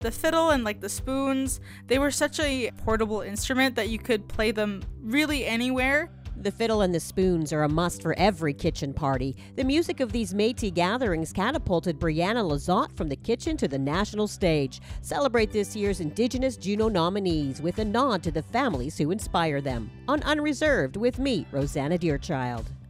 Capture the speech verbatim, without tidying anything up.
The fiddle and like the spoons, they were such a portable instrument that you could play them really anywhere. The fiddle and the spoons are a must for every kitchen party. The music of these Métis gatherings catapulted Brianna Lizotte from the kitchen to the national stage. Celebrate this year's Indigenous Juno nominees with a nod to the families who inspire them. On Unreserved with me, Rosanna Deerchild.